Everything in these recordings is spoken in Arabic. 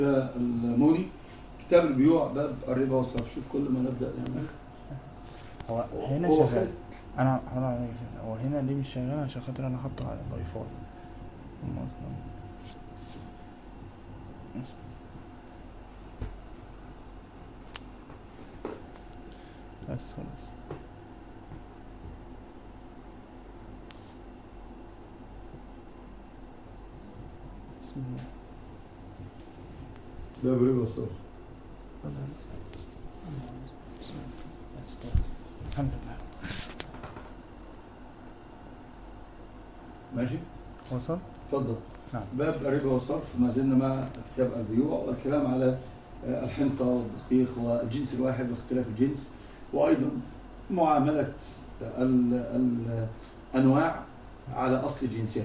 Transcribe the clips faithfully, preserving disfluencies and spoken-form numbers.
الموني كتاب البيوع باب الربا والصرف. شوف كل ما نبدأ نعمل هو هنا هو شغال. انا هنا هو هنا ليه مش شغال؟ عشان خاطر انا حاطه على الواي فاي اصلا. بس خلاص. بسم الله. باب الربا والصرف. بس بس الحمد لله. ماشي وصل. اتفضل. نعم. باب الربا والصرف. ما زلنا مع كتاب البيوع والكلام على الحنطة والدقيق والجنس الواحد واختلاف الجنس، وأيضا معاملة الأنواع على أصل جنسها.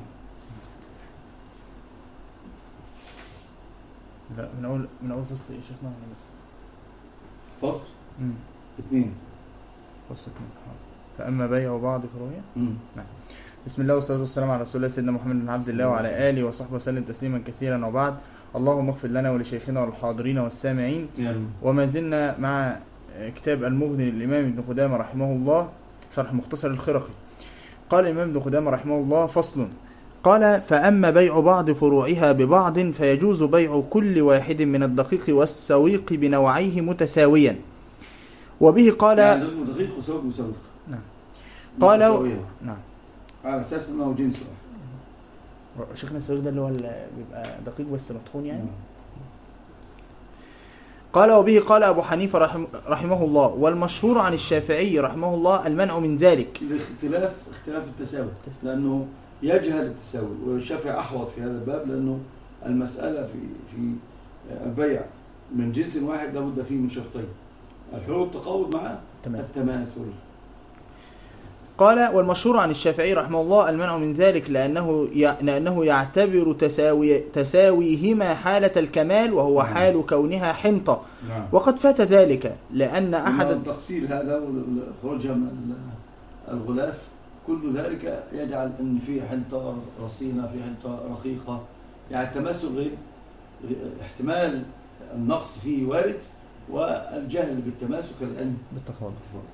لا من أول من أول فصل إيه شيخنا هنا بس. فصل امم اثنين. فصل اثنين. فأما بيع بعض فروعه. نعم. بسم الله والصلاة والسلام على رسول الله سيدنا محمد بن عبد الله وعلى آله وصحبه وسلم تسليما كثيرا، وبعد. اللهم اغفر لنا ولشيخنا والحاضرين والسامعين. يعني. وما زلنا مع كتاب المغني للإمام ابن قدامة رحمه الله، شرح مختصر الخرقي. قال الإمام ابن قدامة رحمه الله: فصل. قال: فأما بيع بعض فروعها ببعض فيجوز بيع كل واحد من الدقيق والسويق بنوعيه متساويا. وبه قال يعني دقيق وسويق وسويق. نعم. قال نعم. على أساس أنه جنس واحد. شيخنا السويق ده اللي هو بيبقى دقيق بس مطحون يعني. قال: وبه قال أبو حنيفة رحم رحمه الله، والمشهور عن الشافعي رحمه الله المنع من ذلك. اختلاف اختلاف التساوي، لأنه يجهل التساوي، والشافعي أحوط في هذا الباب، لأنه المسألة في في البيع من جنس واحد لابد فيه من شرطين: الحلول التقاوض مع التماثل. قال: والمشهور عن الشافعي رحمه الله المنع من ذلك لأنه لأنه يعتبر تساوي تساويهما حالة الكمال، وهو حال كونها حنطة. نعم. وقد فات ذلك لأن أحد التقصير هذا وخروجها من الغلاف كل ذلك يجعل أن في حنطة رصينة، في حنطة رقيقة، يعني التماثل غير احتمال النقص فيه وارد، والجهل بالتماسك الآن بالتفاضل.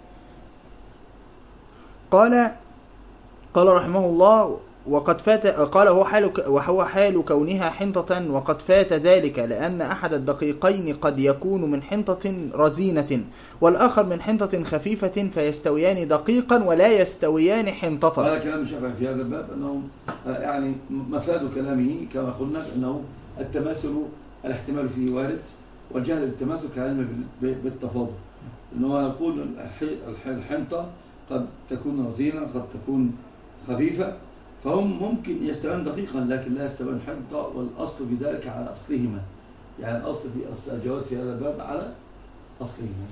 قال قال رحمه الله: وقد فات قال هو حال وهو حال كونها حنطة، وقد فات ذلك لأن أحد الدقيقين قد يكون من حنطة رزينة والآخر من حنطة خفيفة، فيستويان دقيقا ولا يستويان حنطة. هذا كلام الشافعي في هذا الباب، أنه يعني مفاد كلامه كما قلنا أنه التماثل الاحتمال فيه وارد، والجهل بالتماثل كعلم بالتفاضل. أنه يقول الحنطة قد تكون رزينة، قد تكون خفيفة، فهم ممكن يستوان دقيقا لكن لا يستوان حنطة، والأصل في ذلك على أصلهما، يعني الأصل في الجواز في هذا الباب على أصلهما.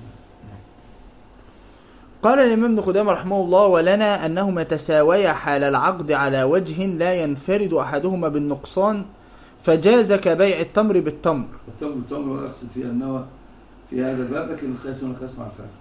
قال الإمام ابن قدامة رحمه الله: ولنا أنهما تساويا حال العقد على وجه لا ينفرد أحدهما بالنقصان، فجاز كبيع التمر بالتمر. التمر بالتمر ولا يقصد فيها النوى في هذا الباب، لكن القياس هنا قياس مع الفارق.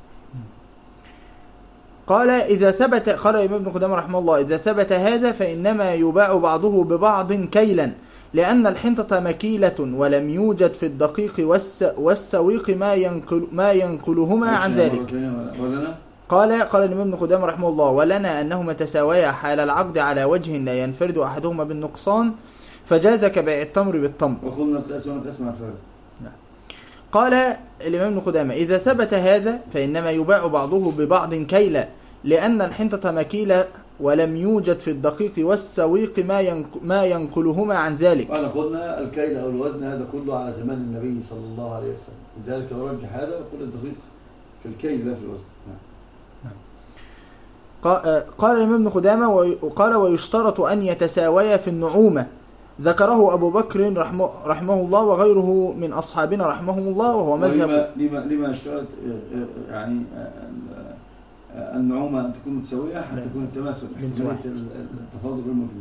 قال: إذا ثبت قال الإمام ابن قدامة رحمه الله: إذا ثبت هذا فإنما يباع بعضه ببعض كيلا، لأن الحنطة مكيلة ولم يوجد في الدقيق والس والسويق ما ينقل ما ينقلهما عن ذلك. قال قال الإمام ابن قدامة رحمه الله: ولنا أنهما تساويا حال العقد على وجه لا ينفرد أحدهما بالنقصان، فجاز كبيع التمر بالتمر. وقلنا القياس هنا قياس مع الفارق. قال الإمام ابن قدامة: إذا ثبت هذا فإنما يباع بعضه ببعض كيلا، لأن الحنطة مكيلة ولم يوجد في الدقيق والسويق ما ما ينقلهما عن ذلك. وأنا قلنا الكيل أو الوزن هذا كله على زمان النبي صلى الله عليه وسلم، لذلك يرجح هذا ويقول الدقيق في الكيل لا في الوزن. نعم. قال الإمام ابن قدامة: وقال: ويشترط أن يتساويا في النعومة. ذكره أبو بكر رحمه, رحمه الله وغيره من أصحابنا رحمهم الله، وهو مذهب. لما لما اشترط يعني النعومة أن تكون متساوية حتى تكون التماثل التفاضل الموجود.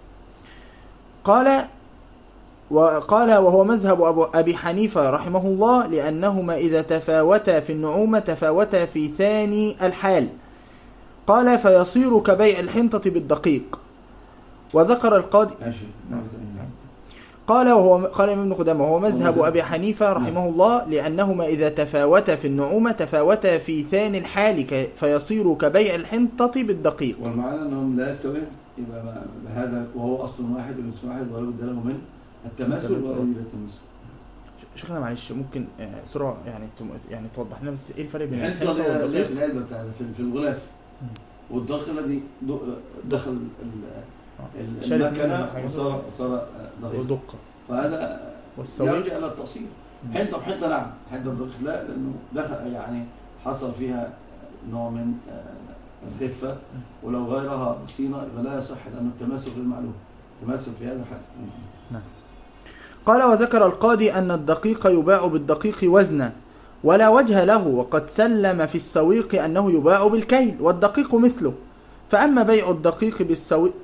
قال وقال وهو مذهب أبو أبي حنيفة رحمه الله، لأنهما إذا تفاوتا في النعومة تفاوتا في ثاني الحال. قال: فيصير كبيع الحنطة بالدقيق. وذكر القاضي قال وهو قال الإمام ابن قدامة وهو مذهب مذهب. أبي حنيفة رحمه الله، لأنهما إذا تفاوتا في النعومة تفاوتا في ثاني الحال ك- فيصير كبيع الحنطة بالدقيق. والمعنى أنهم لا يستويان، يبقى ما- هذا وهو أصل واحد وجنس واحد ولا بد له من التماثل ولا يوجد التماثل. شيخنا معلش ممكن آه، سرعة يعني تم- يعني توضح لنا بس إيه الفرق بين الحنطة الحنطة اللي هي في والدقيق؟ العلبة بتاعتها في في الغلاف، والدخل الذي د- دخل ال- ال- شارب منه المكنة حاجة. وصار صار دقيق، ودقة فهذا والسويق. يرجع إلى التأصيل. حنطة بحنطة نعم، حنطة بدقيق لا، لأنه دخل يعني حصل فيها نوع من آه، الخفة، ولو غيرها صينة يبقى لا يصح، لأن التماثل غير معلوم، التماثل في هذا الحد. نعم. قال وذكر القاضي أن الدقيق يباع بالدقيق وزنا ولا وجه له، وقد سلم في السويق أنه يباع بالكيل والدقيق مثله، فأما بيع الدقيق بالسويق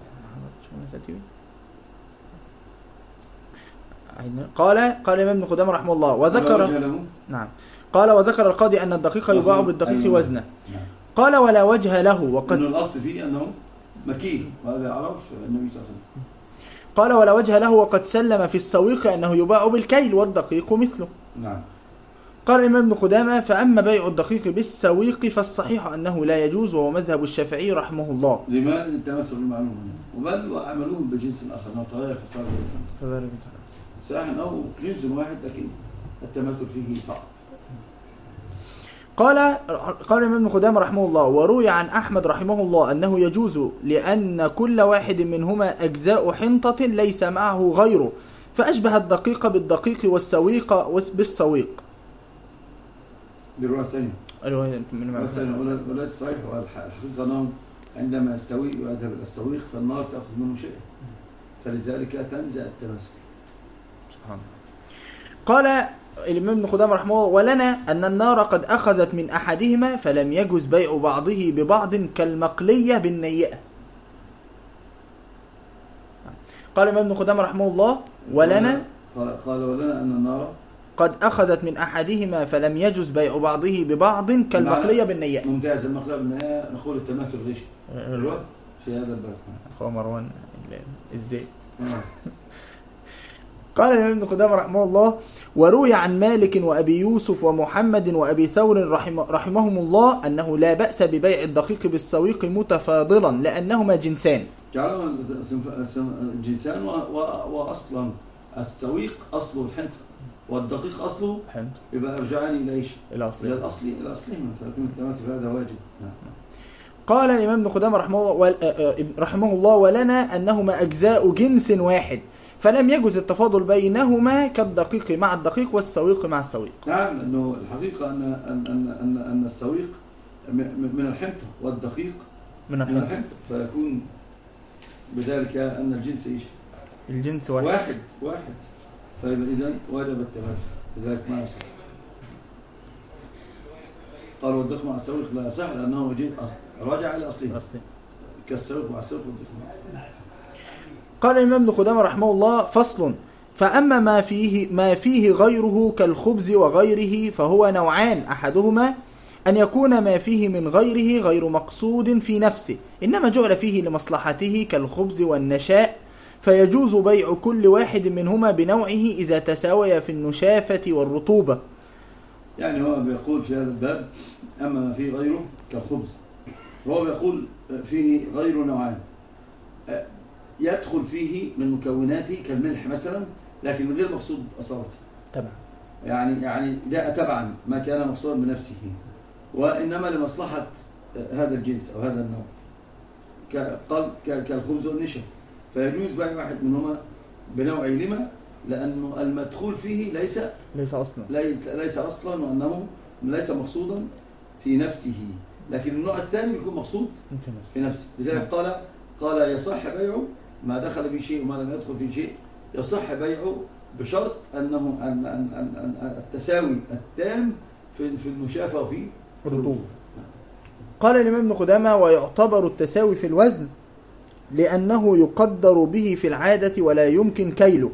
قال قال الإمام ابن قدامة رحمه الله وذكر وجه له. نعم قال وذكر القاضي أن الدقيق يباع بالدقيق أيوة. وزنا، نعم. قال ولا وجه له، إنه وقد الأصل فيه أنه مكيل، وهذا عرف النبي صلى الله عليه وسلم. قال ولا وجه له، وقد سلم في السويق أنه يباع بالكيل والدقيق مثله. نعم. قال الإمام ابن قدامة فأما بيع الدقيق بالسويق فالصحيح أنه لا يجوز، وهو مذهب الشافعي رحمه الله. لماذا التماثل بالمعلوم هنا؟ وبل وعملوهم بجنس آخر، أنه تغير في صار الإنسان. صحيح أنه جنس واحد لكن التماثل فيه صعب. قال قال الإمام ابن قدامة رحمه الله وروي عن أحمد رحمه الله أنه يجوز، لأن كل واحد منهما أجزاء حنطة ليس معه غيره، فأشبه الدقيق بالدقيق والسويق بالسويق. دي الرواية الثانية. الرواية وليس صحيح، والحقيقة أنه عندما يستوي ويذهب إلى السويق فالنار تأخذ منه شيء، فلذلك تنزع التماثل. سبحان الله. قال الإمام ابن قدامة رحمه الله ولنا أن النار قد أخذت من أحدهما فلم يجوز بيع بعضه ببعض كالمقلية بالنيئة. قال الإمام ابن قدامة رحمه الله ولنا قال ولنا أن النار قد أخذت من أحدهما فلم يجوز بيع بعضه ببعض كالمقلية بالنيئة. ممتاز. المقلية بالنيئة نقول التماثل غش الوقت في هذا الباب. أخوة مروان إزاي؟ قال الإمام ابن قدامة رحمه الله وروي عن مالك وأبي يوسف ومحمد وأبي ثور رحمه رحمهم الله أنه لا بأس ببيع الدقيق بالسويق متفاضلا لأنهما جنسان. جعلهما جنسان، وأصلا السويق أصله الحنطة والدقيق أصله حنطة، يبقى أرجعني إلى إيش؟ إلى أصله إلى الأصل إلى أصلهما، فيكون التماثل هذا واجب. قال الإمام ابن قدامة رحمه الله رحمه الله ولنا أنهما أجزاء جنس واحد فلم يجوز التفاضل بينهما كالدقيق مع الدقيق والسويق مع السويق. نعم، لأنه الحقيقة أن أن أن أن, أن السويق من الحنطة والدقيق من الحنطة، فيكون بذلك أن الجنس إيش؟ الجنس واحد واحد, واحد. فإذا إذن وجب التماثل، لذلك ما يصح. قال والدقيق مع السويق لا يصح لأنه جنس رجع إلى أصله كالسويق مع السويق والدقيق مع. قال الإمام ابن قدامة رحمه الله فصل فأما ما فيه ما فيه غيره كالخبز وغيره فهو نوعان، أحدهما أن يكون ما فيه من غيره غير مقصود في نفسه إنما جعل فيه لمصلحته كالخبز والنشاء، فيجوز بيع كل واحد منهما بنوعه إذا تساوي في النشافة والرطوبة. يعني هو بيقول في هذا الباب أما ما فيه غيره كالخبز، وهو بيقول فيه غير نوعان يدخل فيه من مكوناته كالملح مثلا، لكن غير مقصود أصالته تبعا، يعني يعني جاء تبعا ما كان مقصودا بنفسه، وإنما لمصلحة هذا الجنس أو هذا النوع كالخبز والنشا، فيجوز بيع واحد منهما بنوعه. لما؟ لأنه المدخول فيه ليس ليس أصلا ليس, ليس أصلا، وأنه ليس مقصودا في نفسه، لكن النوع الثاني يكون مقصود في نفسه. لذلك قال قال يصح بيعه ما دخل في شيء وما لم يدخل في شيء، يصح بيعه بشرط أنه أن أن أن التساوي التام في في النشافة وفي الرطوبة. قال الإمام ابن قدامة ويعتبر التساوي في الوزن لأنه يقدر به في العادة ولا يمكن كيله،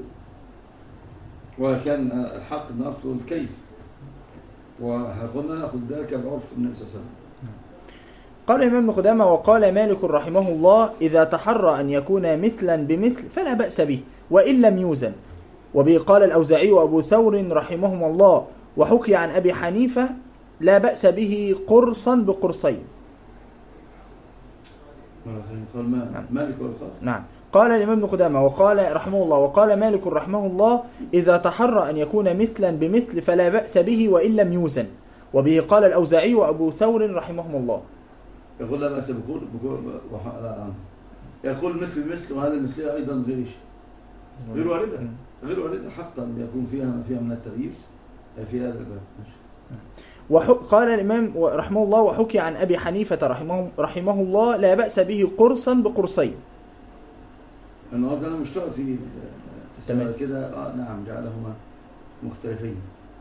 وكان الحق أن أصله الكيل، وقلنا نأخذ ذلك بعرف النبي صلى الله عليه وسلم. قال الإمام ابن قدامة وقال مالك رحمه الله إذا تحرى أن يكون مثلا بمثل فلا بأس به وإن لم يوزن، وبه قال الأوزاعي وأبو ثور رحمهما الله. وحكي عن أبي حنيفة لا بأس به قرصا بقرصين. مالك والخاص. نعم. قال الإمام ابن قدامة وقال رحمه الله وقال مالك رحمه الله إذا تحرى أن يكون مثلا بمثل فلا بأس به وإن لم يوزن. وبه قال الأوزاعي وأبو ثور رحمهم الله. يقول لا بأس بقول بقول يقول مثل بمثل، وهذا المثلية أيضا غير غير واردة غير واردة حقا يكون فيها ما فيها من التغيير في هذا الباب. وقال الإمام رحمه الله وحكي عن أبي حنيفة رحمه, رحمه الله لا بأس به قرصا بقرصين. أنه هذا مشترك في كده. آه نعم جعلهما مختلفين.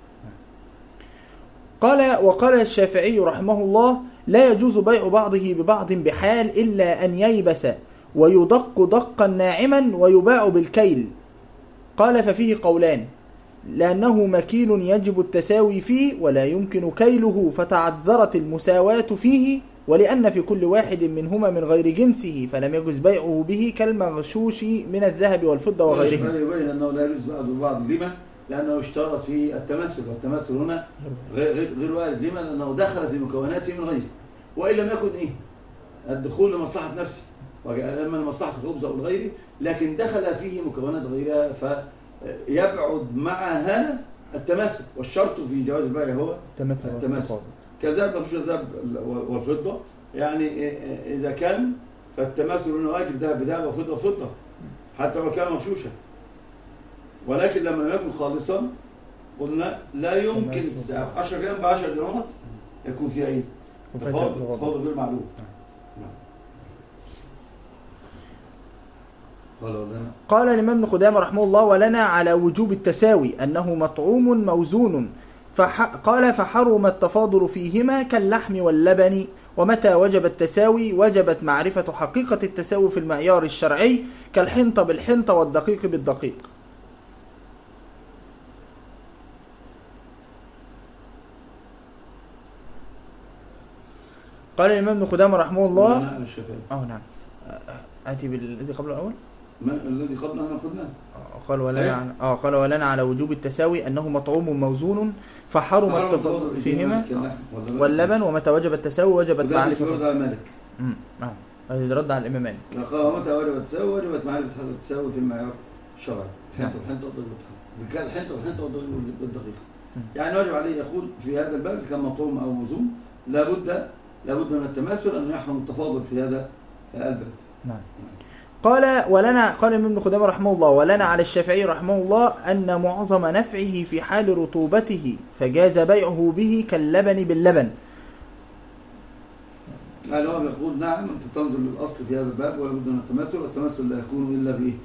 قال وقال الشافعي رحمه الله لا يجوز بيع بعضه ببعض بحال إلا أن ييبس ويدق دقا ناعما ويباع بالكيل. قال ففيه قولان، لأنه مكيل يجب التساوي فيه ولا يمكن كيله فتعذرت المساواة فيه، ولأن في كل واحد منهما من غير جنسه فلم يجوز بيعه به كالمغشوش من الذهب والفضة وغيرهما. يبين أنه لا يجوز بعض البعض. لما؟ لأنه اشترط في التماثل، والتماثل هنا غير غير وارد. لما؟ لأنه دخل في مكوناته من غيره، وإن لم يكن إيه الدخول لمصلحة نفسه لما لمصلحة الخبز أو الغير، لكن دخل فيه مكونات غيرها فيبعد معها التماثل. والشرط في جواز البيع هو التماثل, التماثل. كذلك مش الذهب والفضة، يعني إذا كان فالتماثل هنا واجب ذهب بذهب وفضة وفضة حتى لو كان مغشوشا. ولكن لما لم يكن خالصا قلنا لا يمكن عشرة جرام ب عشرة جرامات يكون فيها ايه؟ تفاضل تفاضل غير معلوم. قال الإمام ابن قدامة رحمه الله ولنا على وجوب التساوي أنه مطعوم موزون. فح... قال فحرم التفاضل فيهما كاللحم واللبن. ومتى وجب التساوي وجبت معرفة حقيقة التساوي في المعيار الشرعي كالحنطة بالحنطة والدقيق بالدقيق. قال الإمام ابن قدامة رحمه الله اه نعم آتي بالذي قبل الأول. ما الذي قبله ما قلنا؟ قال ولنا اه قال ولنا على وجوب التساوي أنه مطعوم موزون فحرم التفاضل فيهما واللبن. ومتى وجب التساوي وجبت معرفة. رد على مالك. امم نعم هذا رد على الإمام مالك. قال متى وجب التساوي وجبت معرفة التساوي في المعيار الشرعي. الحنطة والحنطة والدقيق. كان الحنطة والحنطة والدقيق. يعني واجب عليه يقول في هذا الباب كان مطعوم أو موزون لابد لابد من التماثل أن يحرم التفاضل في هذا الباب. نعم. قال ولنا قال ابن قدامة رحمه الله ولنا على الشافعي رحمه الله أن معظم نفعه في حال رطوبته فجاز بيعه به كاللبن باللبن. يعني هو يقول نعم أنت تنظر للأصل في هذا الباب ولا بد من التماثل، والتماثل لا يكون إلا بإيه؟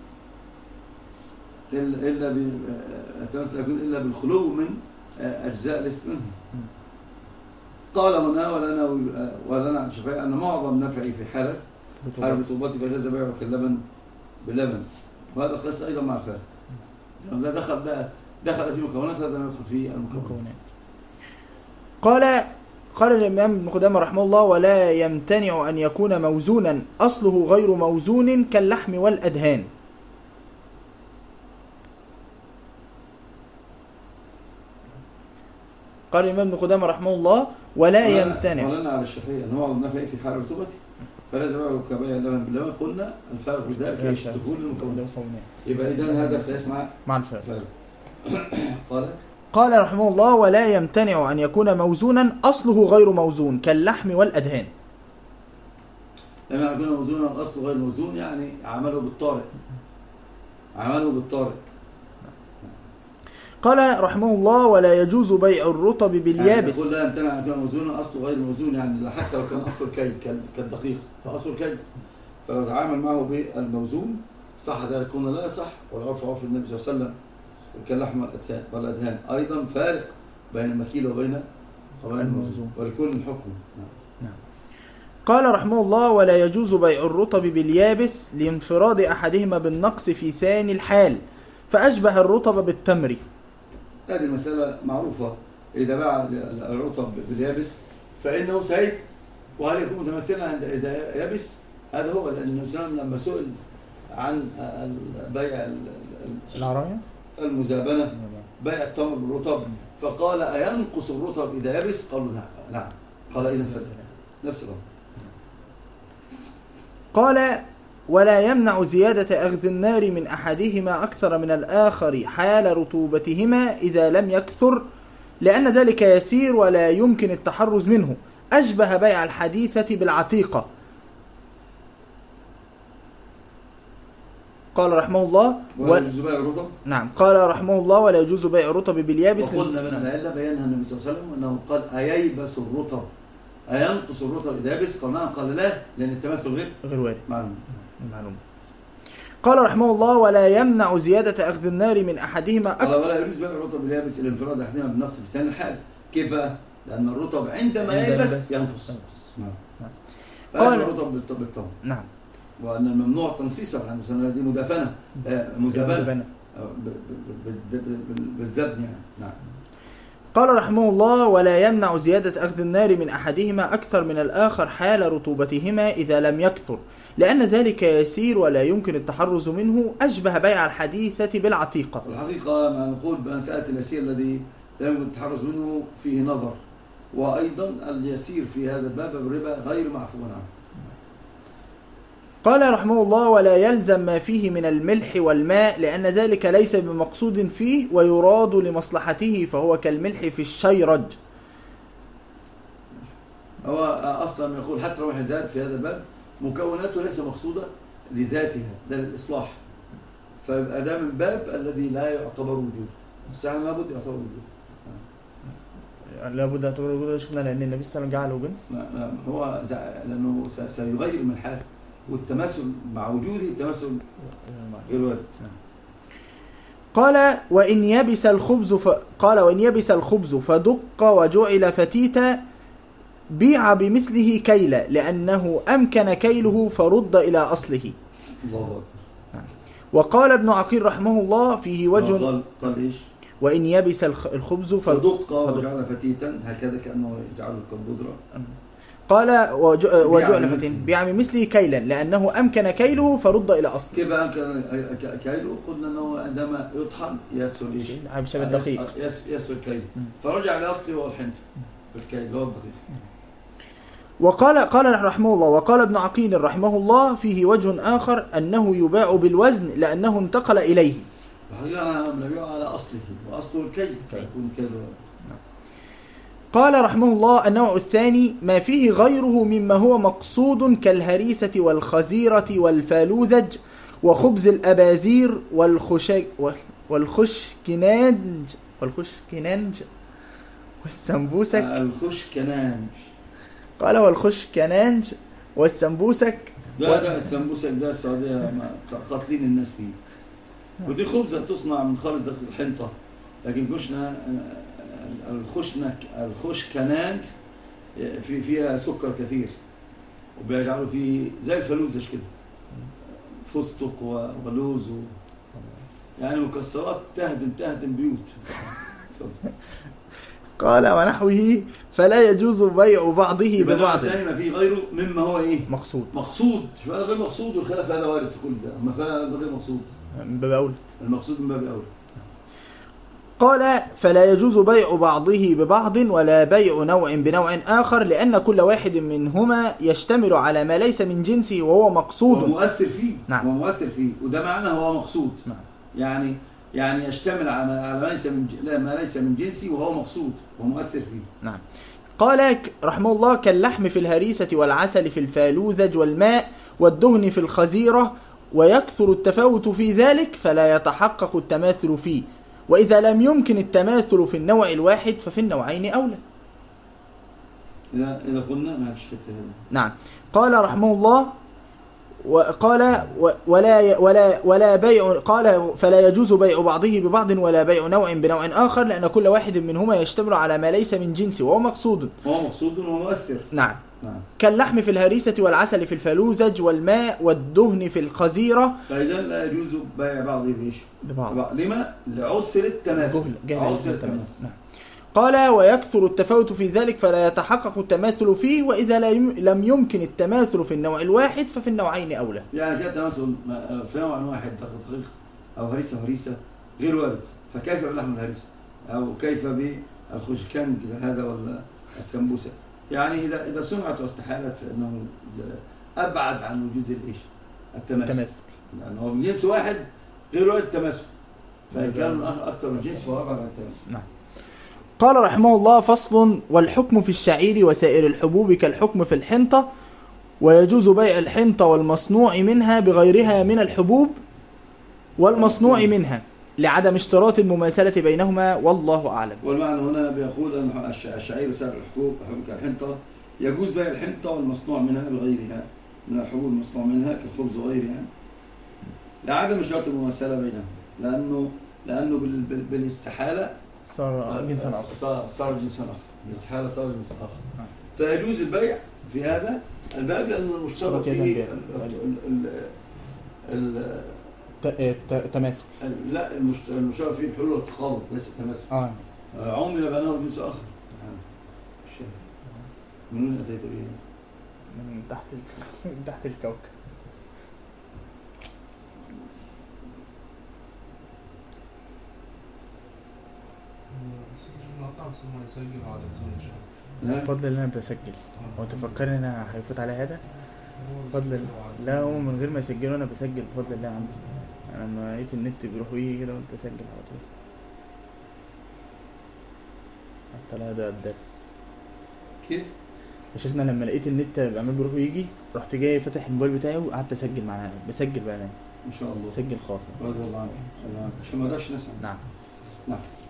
إلا ب التماثل لا يكون إلا بالخلو من أجزاء ليست منه. قال هنا ولنا ولنا على الشافعي أن معظم نفعه في حالة حال رطوبته فجاز بيعه كاللبن باللبن. وهذا قياس أيضا مع الفارق. يعني ده دخل ده دخل في مكونات هذا يدخل في المكونات. قال قال الإمام ابن قدامة رحمه الله ولا يمتنع أن يكون موزونا أصله غير موزون كاللحم والأدهان. قال الإمام ابن قدامة رحمه الله ولا يمتنع. ولنا على الشافعي أن معظم نفعه في حال رطوبته فلازم بيعه كبيع اللبن باللبن. قلنا الفرق في ذلك هي دخول المكونات. يبقى إذن هذا قياس مع مع الفرق. قال قال رحمه الله ولا يمتنع أن يكون موزونا أصله غير موزون كاللحم والأدهان. لما يكون موزونا أصله غير موزون يعني عمله بالطارئ عمله بالطارئ. قال رحمه الله ولا يجوز بيع الرطب باليابس. يقول لا يمتنع أن يكون موزونا أصله غير موزون، يعني حتى لو كان أصل الكيل كالدقيق فأصل الكيل فلو تعامل معه بالموزون صح ذلك كنا لا صح. والعرف عرف النبي صلى الله عليه وسلم كاللحم والأدهان. أيضا فارق بين المكيل وبين الموزون ولكل حكم. نعم. قال رحمه الله ولا يجوز بيع الرطب باليابس لانفراد أحدهما بالنقص في ثاني الحال فأشبه الرطب بالتمر. هذه المسألة معروفة. إذا باع الرطب باليابس فإنه سيد، وهل يكون متمثلا عند إذا يابس؟ هذا هو، لأن النبي صلى الله عليه وسلم لما سئل عن بيع العراية المزابنة بيع التمر بالرطب، فقال أينقص الرطب إذا يبس؟ قالوا نعم. نعم. قال إذا فلا نفس الأمر. قال ولا يمنع زيادة أخذ النار من أحدهما أكثر من الآخر حال رطوبتهما إذا لم يكثر، لأن ذلك يسير ولا يمكن التحرز منه، أشبه بيع الحديثة بالعتيقة. قال رحمه الله ولا يجوز بيع الرطب. نعم. قال رحمه الله ولا يجوز بيع الرطب باليابس. وقلنا من العلة بيانها النبي صلى الله عليه وسلم أنه قال أييبس الرطب أينقص الرطب إذا يبس؟ قال نعم. قال لا، لأن التماثل غير غير وارد. معلوم. معلوم. قال رحمه الله ولا يمنع زيادة أخذ النار من أحدهما أكثر. قال ولا يجوز بيع الرطب باليابس الانفراد أحدهما بنفس في ثاني الحال. كيف؟ لأن الرطب عندما ييبس ينقص. نعم. قال الرطب بالطبع. نعم. وأن الممنوع تنصيصا، يعني مثلا دي مدافنة مزابنة بالزبن يعني. نعم. قال رحمه الله ولا يمنع زيادة أخذ النار من أحدهما أكثر من الآخر حال رطوبتهما إذا لم يكثر، لأن ذلك يسير ولا يمكن التحرز منه، أشبه بيع الحديثة بالعتيقة. الحقيقة ما نقول بمسألة اليسير الذي لا يمكن التحرز منه فيه نظر، وأيضا اليسير في هذا الباب الربا غير معفو عنه. قال رحمه الله ولا يلزم ما فيه من الملح والماء، لأن ذلك ليس بمقصود فيه ويراد لمصلحته، فهو كالملح في الشيرج. هو أصلا يقول حتى لو زاد في هذا الباب مكوناته ليس مقصودة لذاتها، ده للإصلاح، فيبقى ده من باب الذي لا يعتبر وجوده، الساعة لابد يعتبر وجوده. لابد يعتبر وجوده شكنا، لأن النبي صلى الله عليه وسلم جعله جنس. هو لأنه سيغير من حاله، والتماثل مع وجوده التماثل غير وارد. قال وإن يبس الخبز ف... قال وإن يبس الخبز فدق وجعل فتيتا بيع بمثله كيلا، لأنه أمكن كيله فرد إلى أصله. الله أكبر. وقال ابن عقيل رحمه الله فيه وجه. قال قال إيش؟ وإن يبس الخبز فدق وجعل فتيتا، هكذا كأنه يجعله كالبودرة. قال وجعل فتيتا بيع بمثله كيلا، لأنه أمكن كيله فرد إلى أصله. كيف أمكن كيله؟ قلنا أنه عندما يطحن يسر إيش؟ بشبه الدقيق يسر كيله، فرجع لأصله هو الحنت بالكيل هو الدقيق. وقال قال رحمه الله وقال ابن عقيل رحمه الله فيه وجه آخر أنه يباع بالوزن لأنه انتقل إليه. الحقيقة نبيع على أصله، وأصله الكيل فيكون كيله. قال رحمه الله النوع الثاني ما فيه غيره مما هو مقصود كالهريسة والخزيرة والفالوذج وخبز الأبازير والخشك والخشكنانج والخشكنانج والسمبوسك. الخشكنانج قال والخشكنانج والسمبوسك. ده ده السمبوسك ده السعودية قاتلين الناس فيه، ودي خبزة تصنع من خالص داخل الحنطة، لكن كشنا الخشنك الخشكنانج في فيها سكر كثير، وبيجعلوا فيه زي الفلوزج كده فستق ولوز و... يعني مكسرات تهدم تهدم بيوت. قال ونحوه فلا يجوز بيع بعضه ببعض. الثاني ما فيه غيره مما هو ايه مقصود. مقصود شوف انا غير مقصود، والخلاف هذا وارد في كل ده، اما فلا غير مقصود من باب اولى، المقصود من باب اولى. قال فلا يجوز بيع بعضه ببعض ولا بيع نوع بنوع آخر، لأن كل واحد منهما يشتمل على ما ليس من جنسه وهو مقصود ومؤثر فيه. نعم. ومؤثر فيه، وده معنى هو مقصود. نعم. يعني يعني يشتمل على ما ليس من ما ليس من جنسه وهو مقصود ومؤثر فيه. نعم. قال رحمه الله كاللحم في الهريسة والعسل في الفالوذج والماء والدهن في الخزيرة، ويكثر التفاوت في ذلك فلا يتحقق التماثل فيه، وإذا لم يمكن التماثل في النوع الواحد ففي النوعين أولى. إذا إذا قلنا ما فيش كده. نعم. قال رحمه الله وقال ولا ولا ولا بيع قال فلا يجوز بيع بعضه ببعض ولا بيع نوع بنوع آخر، لأن كل واحد منهما يشتمل على ما ليس من جنسه وهو مقصود. هو مقصود ومؤثر. نعم. نعم. كاللحم في الهريسة والعسل في الفالوذج والماء والدهن في الخزيرة. فإذا لا يجوز بيع بعضه بإيش؟ ببعض. لما؟ لعسر التماثل. عسر التماثل. نعم. قال ويكثر التفاوت في ذلك فلا يتحقق التماثل فيه، وإذا لم يمكن التماثل في النوع الواحد ففي النوعين أولى. يعني كده التماثل في نوع واحد دقيق أو هريسة هريسة غير وارد، فكيف باللحم الهريسة أو كيف بالخشكنج هذا ولا السمبوسة؟ يعني إذا إذا صنعت واستحالت فإنه أبعد عن وجود الإيش التماثل، لأنه هو من جنس واحد غير وارد التماثل، فإن كان أكثر من جنس فهو أبعد عن التماثل. نعم. قال رحمه الله: فصل: والحكم في الشعير وسائر الحبوب كالحكم في الحنطة، ويجوز بيع الحنطة والمصنوع منها بغيرها من الحبوب والمصنوع منها لعدم اشتراط المماثلة بينهما، والله أعلم. والمعنى هنا بيقول أن الشعير وسائر الحبوب كالحنطة يجوز بيع الحنطة والمصنوع منها بغيرها من الحبوب المصنوع منها كالخبز وغيرها لعدم اشتراط المماثلة بينهما، لأنه لأنه بالاستحالة صار جنسا آخر، صار صار جنسا آخر، بالاستحالة صار جنسا آخر، فيجوز البيع في هذا الباب لأن المشترط فيه التماثل. لا، المشترط فيه الحلول والتقابل ليس التماثل. اه عمل بأنه جنس آخر. من وين أتيت به؟ من تحت من تحت الكوكب. بفضل ان انا بسجل، هو تفكر ان انا هيفوت على هذا؟ بفضل لا، هو من غير ما يسجلوا انا بسجل بفضل الله عندي. انا لما لقيت النت بيروح ويجي كده قلت اسجل على طول حتى لا ده الدرس. كيف يا شيخنا لما لقيت النت عمال بيروح ويجي رحت جاي فاتح الموبايل بتاعي وقعدت اسجل معاه، بسجل بقى انا ان شاء الله، بسجل خاص رضي الله عنك عشان ما اقدرش نسمع. نعم نعم.